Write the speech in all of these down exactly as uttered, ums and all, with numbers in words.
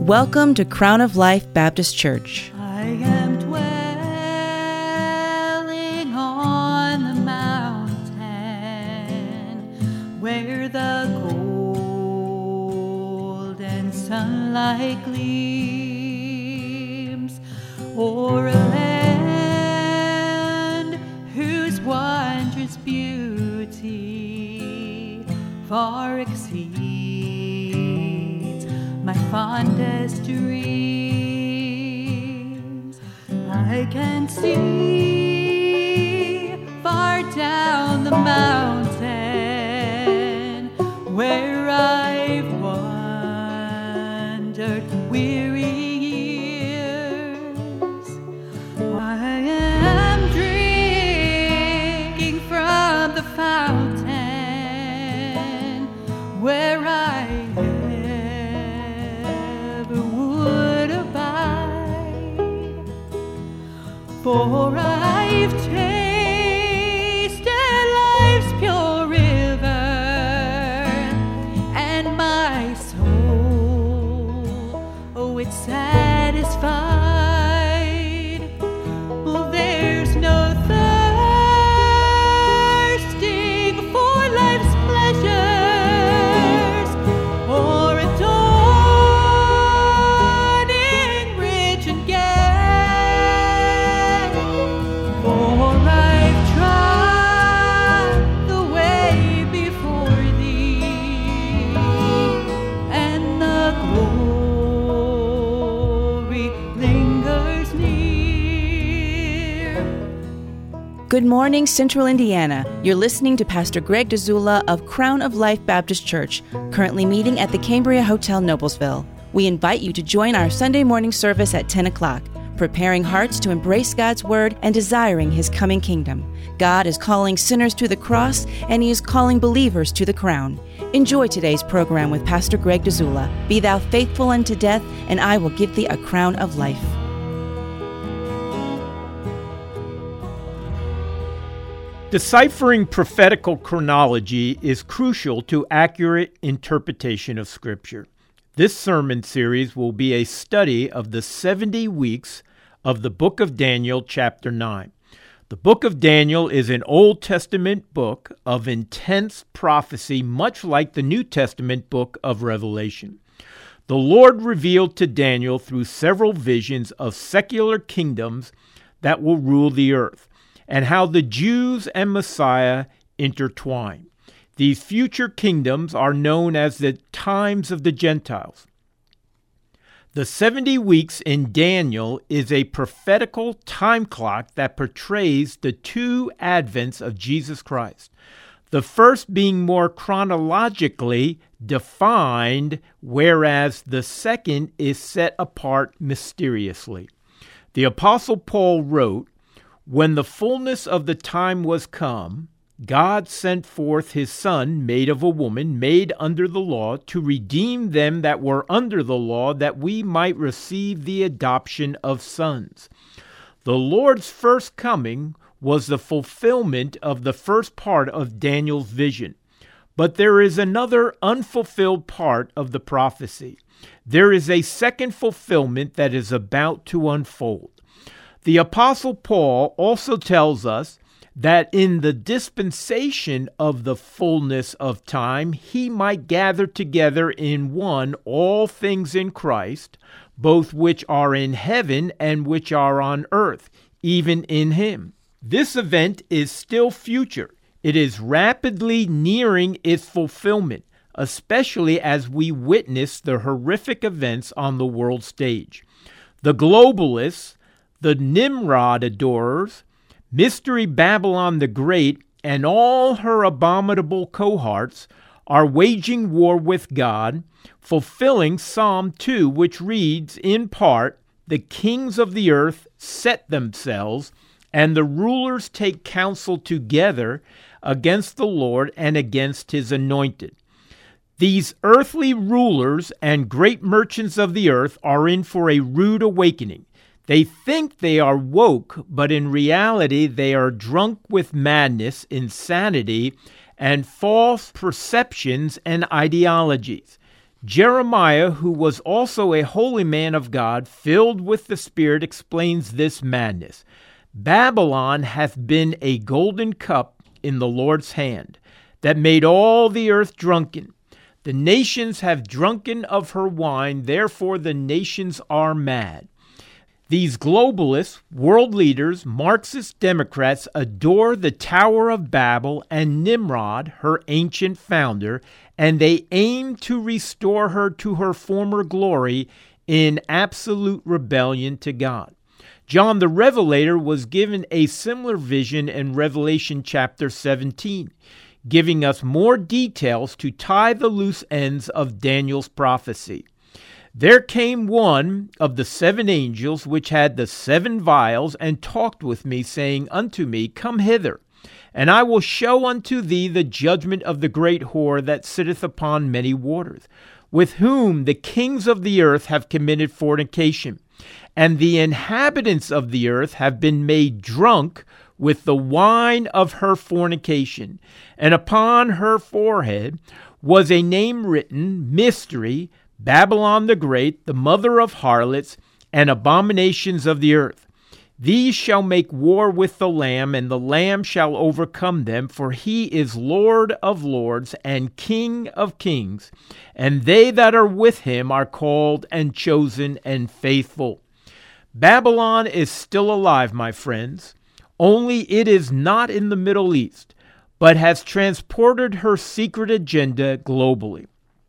Welcome to Crown of Life Baptist Church. I am dwelling on the mountain where the golden sunlight gleams o'er a land whose wondrous beauty far exceeds my fondest dreams. I can see far down the mountain where I've wandered weary years. I am drinking from the fountain where I For I've tasted life's pure river, and my soul, oh, it's satisfied. Well, there's no thirsting for life's pleasures, or adorning rich and gay. Good morning, Central Indiana. You're listening to Pastor Greg DeZula of Crown of Life Baptist Church, currently meeting at the Cambria Hotel, Noblesville. We invite you to join our Sunday morning service at ten o'clock, preparing hearts to embrace God's Word and desiring His coming kingdom. God is calling sinners to the cross, and He is calling believers to the crown. Enjoy today's program with Pastor Greg DeZula. Be thou faithful unto death, and I will give thee a crown of life. Deciphering prophetical chronology is crucial to accurate interpretation of Scripture. This sermon series will be a study of the seventy weeks of the book of Daniel, chapter nine. The book of Daniel is an Old Testament book of intense prophecy, much like the New Testament book of Revelation. The Lord revealed to Daniel through several visions of secular kingdoms that will rule the earth, and how the Jews and Messiah intertwine. These future kingdoms are known as the times of the Gentiles. The seventy weeks in Daniel is a prophetical time clock that portrays the two advents of Jesus Christ, the first being more chronologically defined, whereas the second is set apart mysteriously. The Apostle Paul wrote, "When the fullness of the time was come, God sent forth his Son, made of a woman, made under the law, to redeem them that were under the law, that we might receive the adoption of sons." The Lord's first coming was the fulfillment of the first part of Daniel's vision. But there is another unfulfilled part of the prophecy. There is a second fulfillment that is about to unfold. The Apostle Paul also tells us that in the dispensation of the fullness of time, he might gather together in one all things in Christ, both which are in heaven and which are on earth, even in him. This event is still future. It is rapidly nearing its fulfillment, especially as we witness the horrific events on the world stage. The globalists, the Nimrod adorers, Mystery Babylon the Great, and all her abominable cohorts are waging war with God, fulfilling Psalm two, which reads in part, "The kings of the earth set themselves, and the rulers take counsel together against the Lord and against his anointed." These earthly rulers and great merchants of the earth are in for a rude awakening. They think they are woke, but in reality they are drunk with madness, insanity, and false perceptions and ideologies. Jeremiah, who was also a holy man of God, filled with the Spirit, explains this madness. Babylon hath been a golden cup in the Lord's hand, that made all the earth drunken. The nations have drunken of her wine, therefore the nations are mad. These globalists, world leaders, Marxist Democrats adore the Tower of Babel and Nimrod, her ancient founder, and they aim to restore her to her former glory in absolute rebellion to God. John the Revelator was given a similar vision in Revelation chapter seventeen, giving us more details to tie the loose ends of Daniel's prophecy. There came one of the seven angels which had the seven vials, and talked with me, saying unto me, Come hither, and I will show unto thee the judgment of the great whore that sitteth upon many waters, with whom the kings of the earth have committed fornication, and the inhabitants of the earth have been made drunk with the wine of her fornication. And upon her forehead was a name written, Mystery, Babylon the Great, the mother of harlots and abominations of the earth. These shall make war with the Lamb, and the Lamb shall overcome them, for he is Lord of lords and King of kings, and they that are with him are called and chosen and faithful. Babylon is still alive, my friends, only it is not in the Middle East, but has transported her secret agenda globally.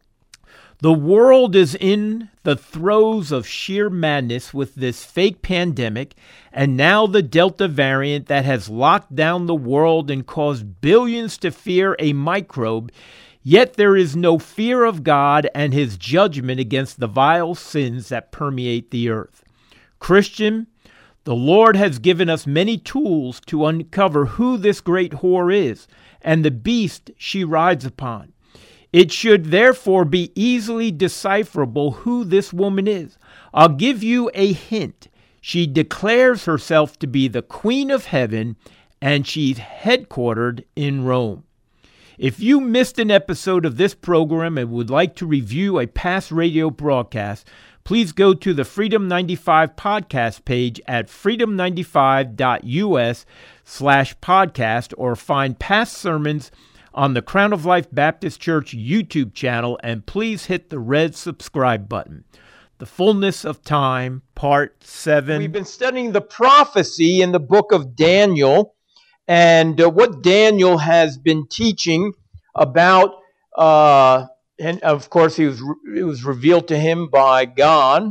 The world is in the throes of sheer madness with this fake pandemic, and now the Delta variant that has locked down the world and caused billions to fear a microbe, yet there is no fear of God and his judgment against the vile sins that permeate the earth. Christian, the Lord has given us many tools to uncover who this great whore is and the beast she rides upon. It should therefore be easily decipherable who this woman is. I'll give you a hint. She declares herself to be the Queen of Heaven, and she's headquartered in Rome. If you missed an episode of this program and would like to review a past radio broadcast, please go to the Freedom ninety-five podcast page at freedom ninety-five dot U S slash podcast, or find past sermons on the Crown of Life Baptist Church YouTube channel, and please hit the red subscribe button. The Fullness of Time, Part seven. We've been studying the prophecy in the book of Daniel, and uh, what Daniel has been teaching about, uh, and of course he was re- it was revealed to him by God,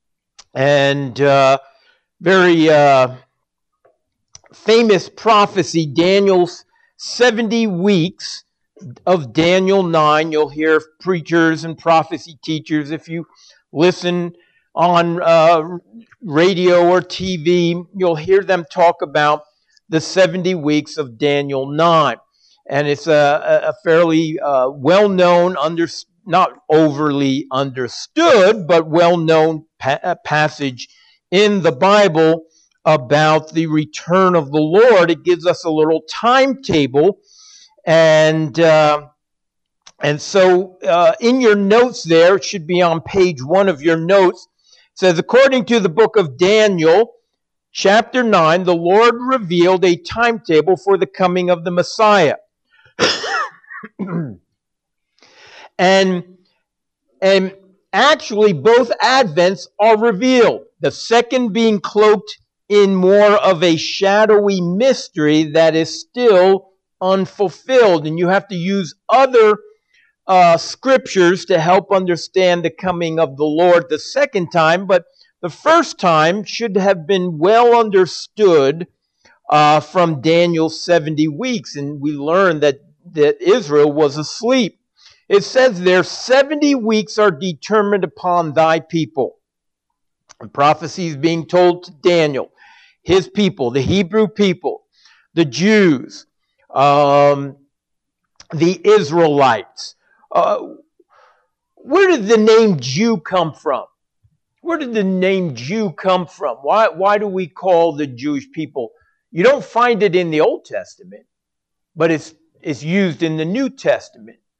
and uh, very uh, famous prophecy, Daniel's seventy weeks of Daniel nine. You'll hear preachers and prophecy teachers, if you listen on uh, radio or T V, you'll hear them talk about the seventy weeks of Daniel nine. And it's a, a fairly uh, well-known, under, not overly understood, but well-known pa- passage in the Bible about the return of the Lord. It gives us a little timetable, and uh, and so uh, in your notes there, it should be on page one of your notes, it says, according to the book of Daniel, chapter nine, the Lord revealed a timetable for the coming of the Messiah. and and actually both advents are revealed, the second being cloaked in more of a shadowy mystery that is still unfulfilled. And you have to use other uh, scriptures to help understand the coming of the Lord the second time. But the first time should have been well understood uh, from Daniel's seventy weeks. And we learn that, that Israel was asleep. It says there, seventy weeks are determined upon thy people. The prophecy is being told to Daniel, his people, the Hebrew people, the Jews, um, the Israelites. Uh, where did the name Jew come from? Where did the name Jew come from? Why, why do we call the Jewish people? You don't find it in the Old Testament, but it's, it's used in the New Testament.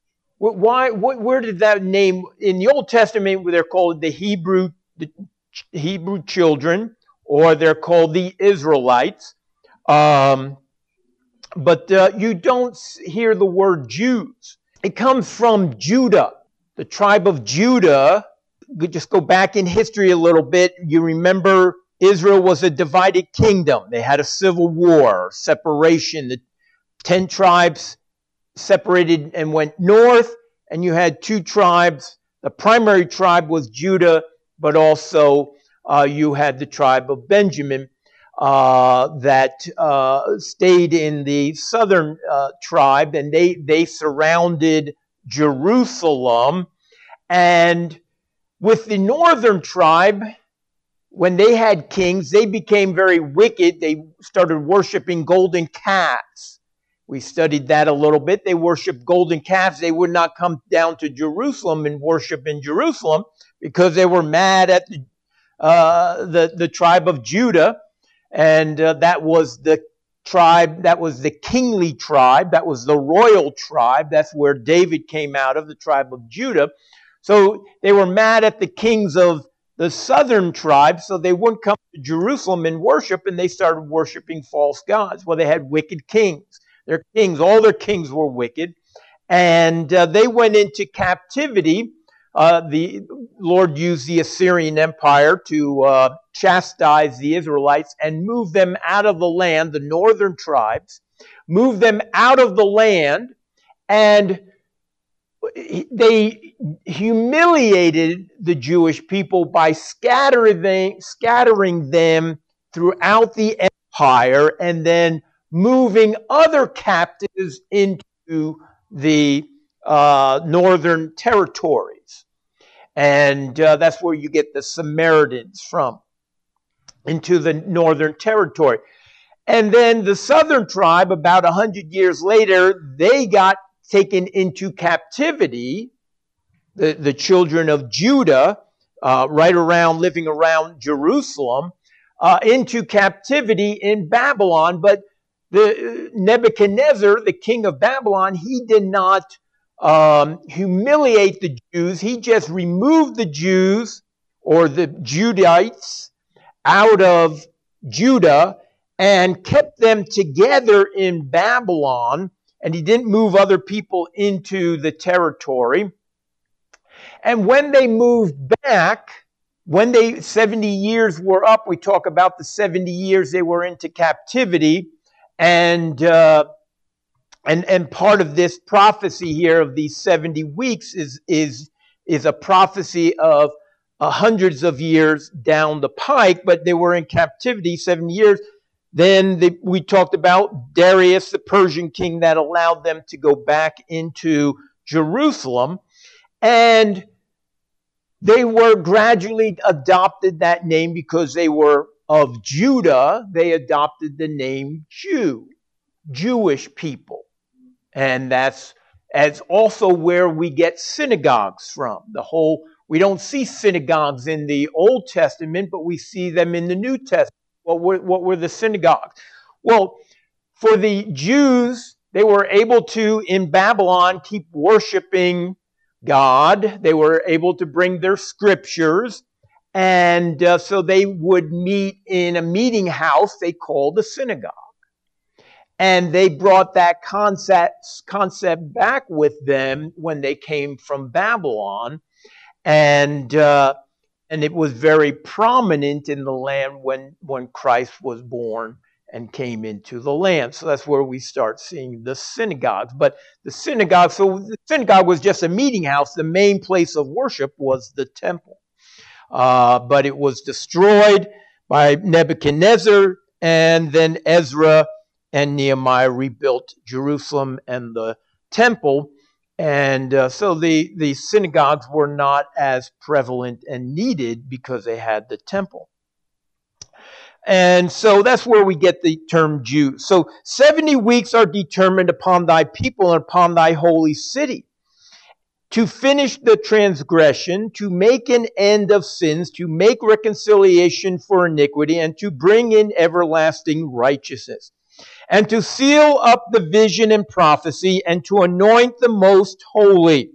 Why? Where did that name in the Old Testament? They're called the Hebrew, the Hebrew children, or they're called the Israelites. Um, but uh, you don't hear the word Jews. It comes from Judah, the tribe of Judah. We just go back in history a little bit. You remember Israel was a divided kingdom. They had a civil war, separation. The ten tribes separated and went north, and you had two tribes. The primary tribe was Judah, but also uh, you had the tribe of Benjamin uh, that uh, stayed in the southern uh, tribe, and they, they surrounded Jerusalem. And with the northern tribe, when they had kings, they became very wicked. They started worshiping golden calves. We studied that a little bit. They worshiped golden calves. They would not come down to Jerusalem and worship in Jerusalem because they were mad at the uh, the, the tribe of Judah. And uh, that was the tribe, that was the kingly tribe. That was the royal tribe. That's where David came out of, the tribe of Judah. So they were mad at the kings of the southern tribe, so they wouldn't come to Jerusalem and worship, and they started worshiping false gods. Well, they had wicked kings. Their kings, all their kings were wicked, and uh, they went into captivity. Uh, the Lord used the Assyrian Empire to uh, chastise the Israelites and move them out of the land, the northern tribes, move them out of the land, and they humiliated the Jewish people by scattering, scattering them throughout the empire and then moving other captives into the uh, northern territories. And uh, that's where you get the Samaritans from, into the northern territory. And then the southern tribe, about one hundred years later, they got taken into captivity, the, the children of Judah, uh, right around, living around Jerusalem, uh, into captivity in Babylon. But the Nebuchadnezzar, the king of Babylon, he did not um, humiliate the Jews. He just removed the Jews, or the Judites, out of Judah and kept them together in Babylon. And he didn't move other people into the territory. And when they moved back, when they seventy years were up, we talk about the seventy years they were into captivity. And uh, and and part of this prophecy here of these seventy weeks is is is a prophecy of uh, hundreds of years down the pike. But they were in captivity seventy years. Then the, we talked about Darius, the Persian king, that allowed them to go back into Jerusalem. And they were gradually adopted that name because they were of Judah. They adopted the name Jew, Jewish people. And that's as also where we get synagogues from. The whole, we don't see synagogues in the Old Testament, but we see them in the New Testament. What were, what were the synagogues? Well, for the Jews, they were able to, in Babylon, keep worshiping God. They were able to bring their scriptures. And uh, so they would meet in a meeting house they called a synagogue. And they brought that concept, concept back with them when they came from Babylon. And uh, And it was very prominent in the land when, when Christ was born and came into the land. So that's where we start seeing the synagogues. But the synagogue, so the synagogue was just a meeting house. The main place of worship was the temple. Uh, but it was destroyed by Nebuchadnezzar, and then Ezra and Nehemiah rebuilt Jerusalem and the temple. And uh, so the, the synagogues were not as prevalent and needed because they had the temple. And so that's where we get the term Jew. So seventy weeks are determined upon thy people and upon thy holy city, to finish the transgression, to make an end of sins, to make reconciliation for iniquity, and to bring in everlasting righteousness. and to seal up the vision and prophecy, and to anoint the most holy.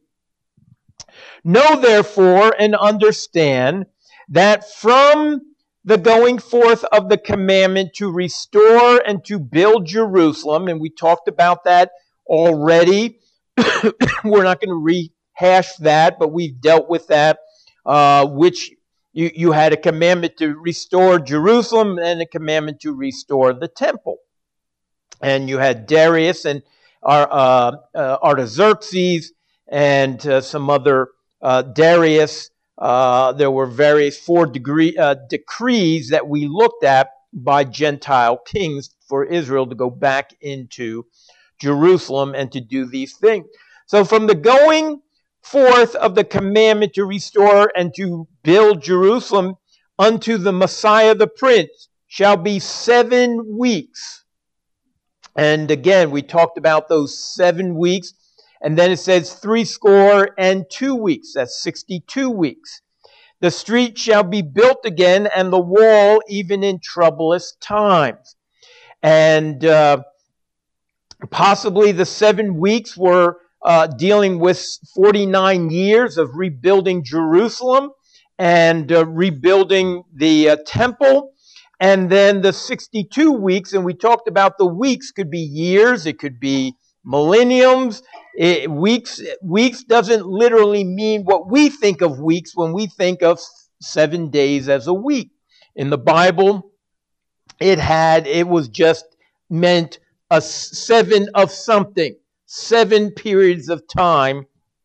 Know therefore and understand that from the going forth of the commandment to restore and to build Jerusalem, and we talked about that already. We're not going to rehash that, but we've dealt with that, uh, which you, you had a commandment to restore Jerusalem and a commandment to restore the temple. And you had Darius and uh, uh, Artaxerxes and uh, some other uh, Darius. Uh, there were various four degree, uh, decrees that we looked at by Gentile kings for Israel to go back into Jerusalem and to do these things. So from the going forth of the commandment to restore and to build Jerusalem unto the Messiah the Prince shall be seven weeks. And again, we talked about those seven weeks. And then it says three score and two weeks. That's sixty-two weeks. The street shall be built again, and the wall even in troublous times. And uh, possibly the seven weeks were uh, dealing with forty-nine years of rebuilding Jerusalem and uh, rebuilding the uh, temple. And then the sixty-two weeks, and we talked about the weeks could be years, it could be millenniums. It, weeks weeks doesn't literally mean what we think of weeks when we think of seven days as a week. In the Bible, it had it was just meant a seven of something, seven periods of time.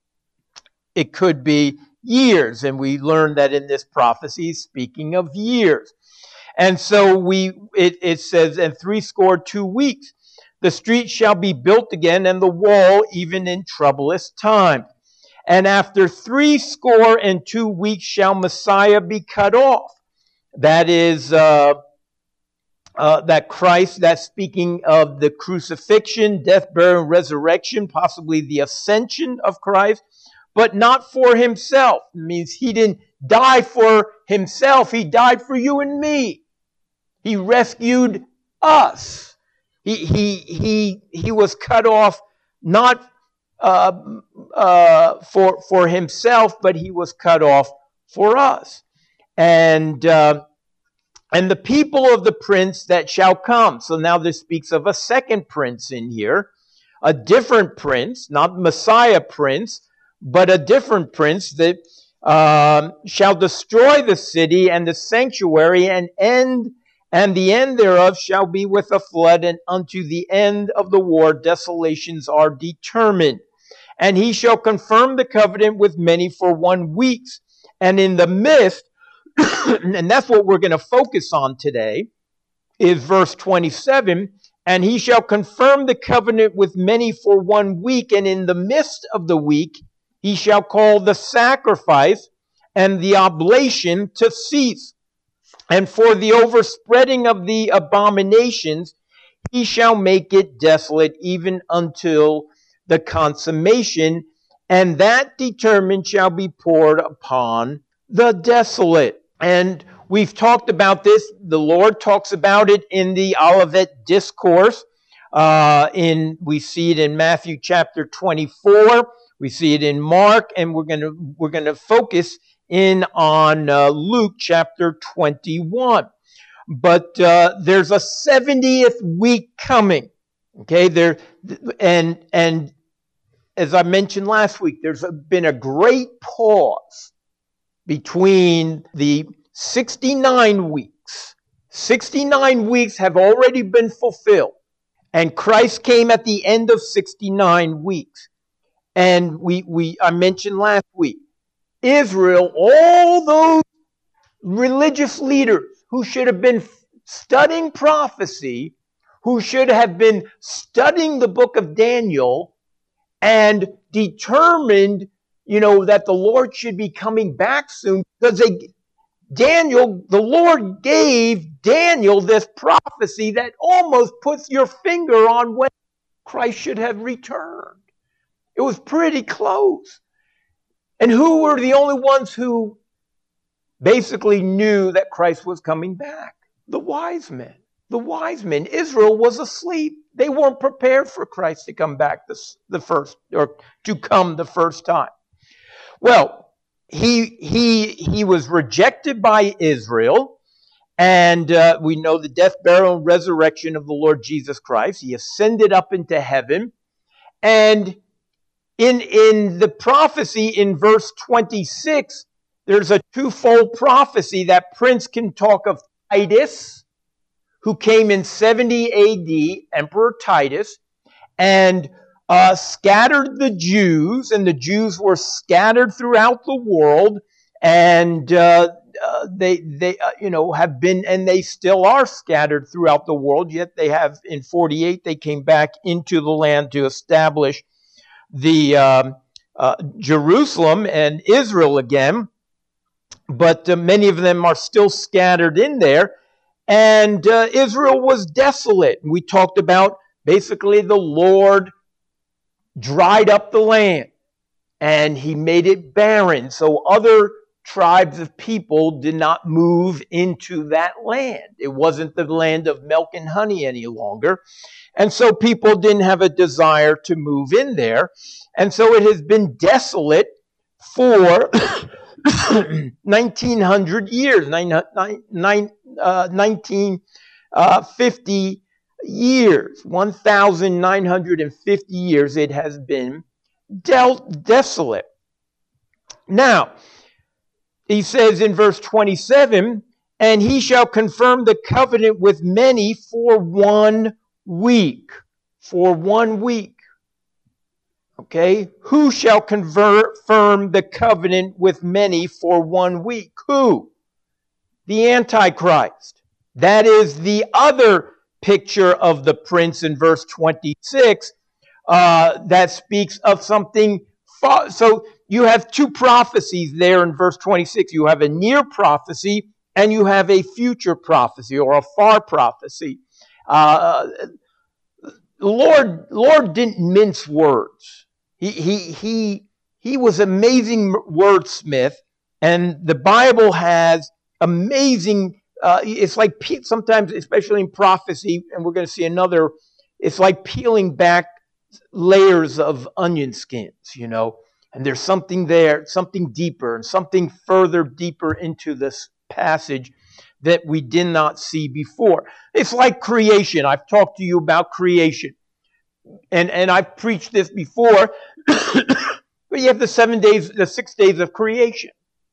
It could be years, and we learned that in this prophecy, speaking of years. And so we it, it says, and three score two weeks. The street shall be built again, and the wall even in troublous time. And after three score and two weeks shall Messiah be cut off. That is, uh, uh, that Christ, that's speaking of the crucifixion, death, burial, and resurrection, possibly the ascension of Christ, but not for himself. It means he didn't die for himself. He died for you and me. He rescued us. He he he he was cut off not uh, uh, for for himself, but he was cut off for us, and uh, and the people of the prince that shall come. So now this speaks of a second prince in here, a different prince, not Messiah prince, but a different prince that uh, shall destroy the city and the sanctuary and end. And the end thereof shall be with a flood, and unto the end of the war desolations are determined. And he shall confirm the covenant with many for one week. And in the midst, and that's what we're going to focus on today, is verse twenty-seven. And he shall confirm the covenant with many for one week, and in the midst of the week he shall call the sacrifice and the oblation to cease. And for the overspreading of the abominations, he shall make it desolate even until the consummation, and that determined shall be poured upon the desolate. And we've talked about this. The Lord talks about it in the Olivet Discourse. Uh, in we see it in Matthew chapter twenty-four. We see it in Mark, and we're going to we're going to focus in on uh, Luke chapter twenty-one. But uh, there's a seventieth week coming. Okay, there and and as I mentioned last week, there's been a great pause between the sixty-nine weeks. sixty-nine weeks have already been fulfilled, and Christ came at the end of sixty-nine weeks. And we we I mentioned last week, Israel, all those religious leaders who should have been studying prophecy, who should have been studying the book of Daniel and determined, you know, that the Lord should be coming back soon, because they, Daniel, the Lord gave Daniel this prophecy that almost puts your finger on when Christ should have returned. It was pretty close. And who were the only ones who basically knew that Christ was coming back? The wise men. The wise men. Israel was asleep. They weren't prepared for Christ to come back the, the first, or to come the first time. Well, he he he was rejected by Israel, and uh, we know the death, burial, and resurrection of the Lord Jesus Christ. He ascended up into heaven, and in in the prophecy in verse twenty-six, there's a twofold prophecy. That prince can talk of Titus, who came in seventy A D, Emperor Titus, and uh, scattered the Jews, and the Jews were scattered throughout the world, and uh, uh, they they uh, you know have been, and they still are scattered throughout the world. Yet they have, in forty-eight, they came back into the land to establish the um, uh, Jerusalem and Israel again. But uh, many of them are still scattered in there. And uh, Israel was desolate. We talked about basically the Lord dried up the land and he made it barren. So other tribes of people did not move into that land. It wasn't the land of milk and honey any longer. And so people didn't have a desire to move in there. And so it has been desolate for nineteen hundred years, nine, nine, nine, uh, nineteen fifty years, one thousand nine hundred fifty years it has been dealt desolate. Now, he says in verse twenty-seven, and he shall confirm the covenant with many for one week. For one week. Okay, who shall confirm the covenant with many for one week? Who? The Antichrist. That is the other picture of the prince in verse twenty-six uh, that speaks of something. Far, so you have two prophecies there in verse twenty-six. You have a near prophecy and you have a future prophecy or a far prophecy. Uh, Lord, Lord didn't mince words. He, he, he, he was an amazing wordsmith, and the Bible has amazing, uh, it's like pe- sometimes, especially in prophecy, and we're going to see another, it's like peeling back layers of onion skins, you know, and there's something there, something deeper, and something further deeper into this passage that we did not see before. It's like creation. I've talked to you about creation. And and I've preached this before, but you have the seven days, the six days of creation.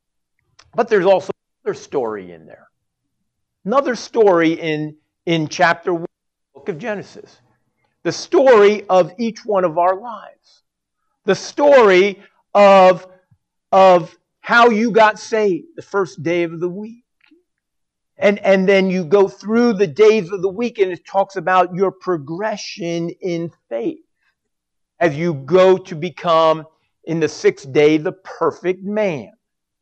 But there's also another story in there. Another story in, in chapter one of the book of Genesis. The story of each one of our lives. The story of, of how you got saved the first day of the week. And, and then you go through the days of the week and it talks about your progression in faith as you go to become, in the sixth day, the perfect man.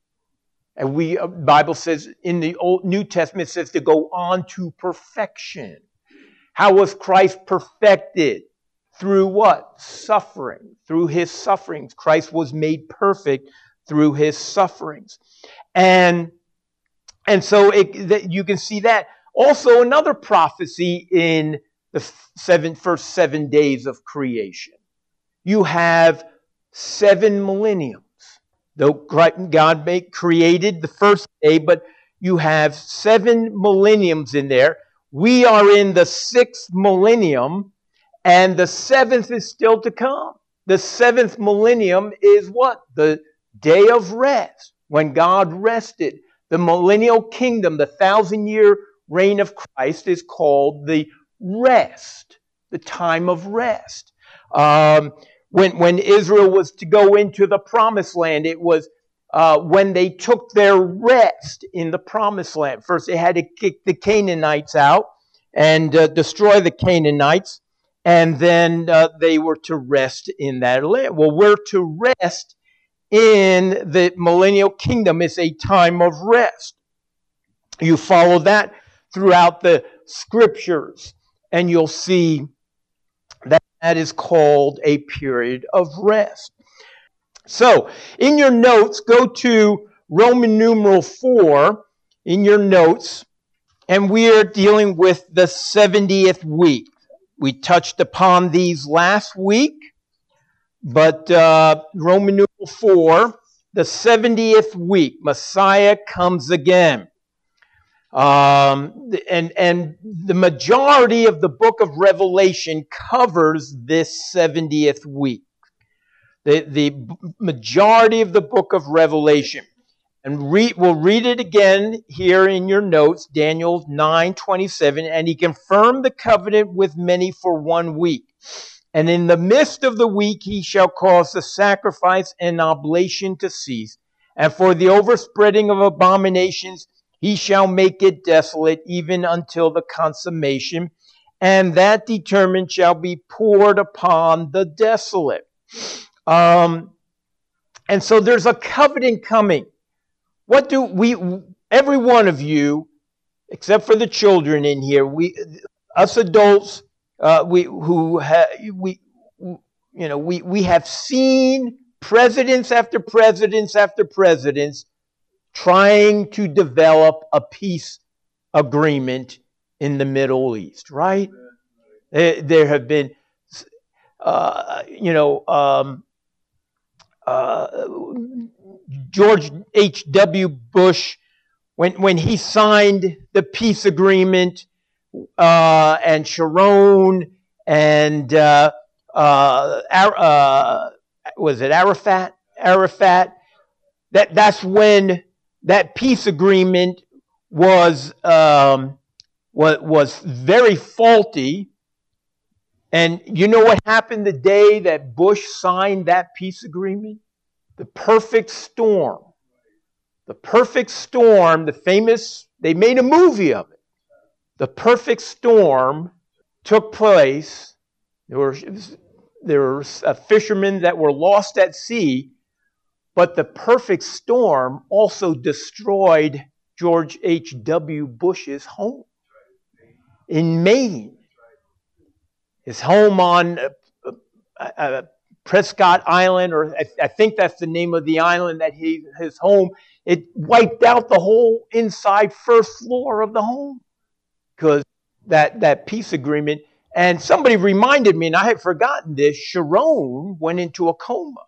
And we, the Bible says in the Old New Testament, it says to go on to perfection. How was Christ perfected? Through what? Suffering. Through his sufferings. Christ was made perfect through his sufferings. And And so it, that you can see that. Also, another prophecy in the seven, first seven days of creation. You have seven millenniums. Though God made, created the first day, but you have seven millenniums in there. We are in the sixth millennium, and the seventh is still to come. The seventh millennium is what? The day of rest, when God rested. The millennial kingdom, the thousand-year reign of Christ, is called the rest, the time of rest. Um, when, when Israel was to go into the promised land, it was uh, when they took their rest in the promised land. First, they had to kick the Canaanites out and uh, destroy the Canaanites, and then uh, they were to rest in that land. Well, we're to rest in the millennial kingdom. Is a time of rest. You follow that throughout the scriptures, and you'll see that that is called a period of rest. So, in your notes, go to Roman numeral four in your notes, and we are dealing with the seventieth week. we touched upon these last week, but uh, Roman numeral four, the seventieth week, Messiah comes again. Um, and, and the majority of the book of Revelation covers this seventieth week. The, the majority of the book of Revelation. And read, we'll read it again here in your notes, Daniel nine twenty-seven. And he confirmed the covenant with many for one week. And in the midst of the week he shall cause the sacrifice and oblation to cease. And for the overspreading of abominations he shall make it desolate even until the consummation. And that determined shall be poured upon the desolate. Um, and so there's a covenant coming. What do we, every one of you, except for the children in here, we, us adults, uh, we who have, we, you know, we we have seen presidents after presidents after presidents trying to develop a peace agreement in the Middle East, right? There, there have been, uh, you know, um, uh, George H W Bush, when when he signed the peace agreement, uh, and Sharon and uh, uh, uh, was it Arafat? Arafat. That that's when that peace agreement was um, was was very faulty. And you know what happened the day that Bush signed that peace agreement? The perfect storm. The perfect storm, the famous, they made a movie of it. The perfect storm took place. There were, there were uh, fishermen that were lost at sea, but the perfect storm also destroyed George H W Bush's home in Maine. His home on uh, uh, Prescott Island, or I, I think that's the name of the island that he, his home, it wiped out the whole inside first floor of the home because that, that peace agreement. And somebody reminded me, and I had forgotten this, Sharon went into a coma.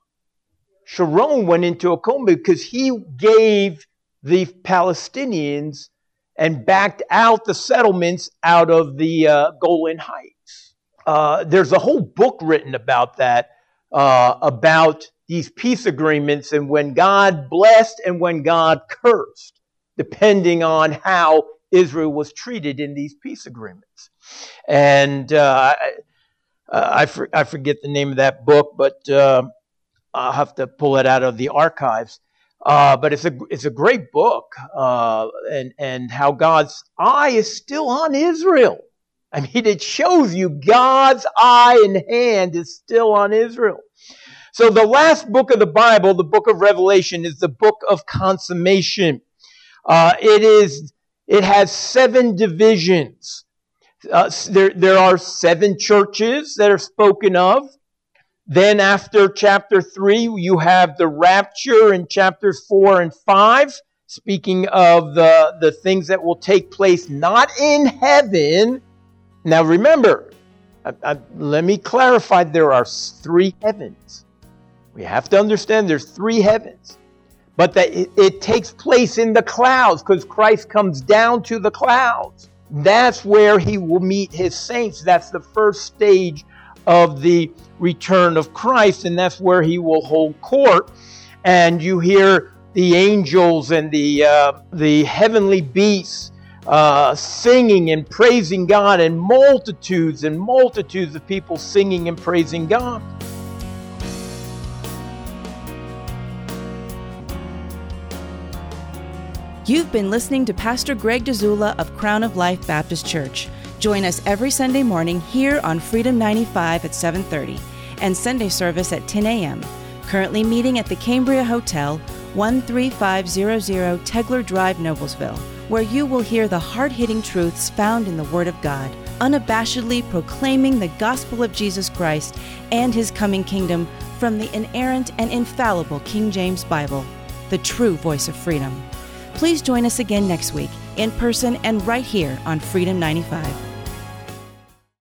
Sharon went into a coma because he gave the Palestinians and backed out the settlements out of the uh, Golan Heights. Uh, there's a whole book written about that, uh, about these peace agreements and when God blessed and when God cursed, depending on how Israel was treated in these peace agreements. And uh, I, I, for, I forget the name of that book, but uh, I'll have to pull it out of the archives. Uh, but it's a it's a great book, uh, and and how God's eye is still on Israel. I mean, it shows you God's eye and hand is still on Israel. So the last book of the Bible, the book of Revelation, is the book of consummation. Uh, it is it has seven divisions. Uh, there there are seven churches that are spoken of. Then after chapter three, you have the rapture in chapters four and five, speaking of the, the things that will take place not in heaven. Now remember, I, I, let me clarify, there are three heavens. We have to understand there's three heavens. But that it, it takes place in the clouds because Christ comes down to the clouds. That's where he will meet his saints. That's the first stage of the return of Christ, and that's where he will hold court. And you hear the angels and the uh, the heavenly beasts uh, singing and praising God, and multitudes and multitudes of people singing and praising God. You've been listening to Pastor Greg Dzula of Crown of Life Baptist Church. Join us every Sunday morning here on Freedom ninety-five at seven thirty and Sunday service at ten a.m. Currently meeting at the Cambria Hotel, one three five zero zero Tegler Drive, Noblesville, where you will hear the hard-hitting truths found in the Word of God, unabashedly proclaiming the gospel of Jesus Christ and his coming kingdom from the inerrant and infallible King James Bible, the true voice of freedom. Please join us again next week, in person and right here on Freedom ninety-five.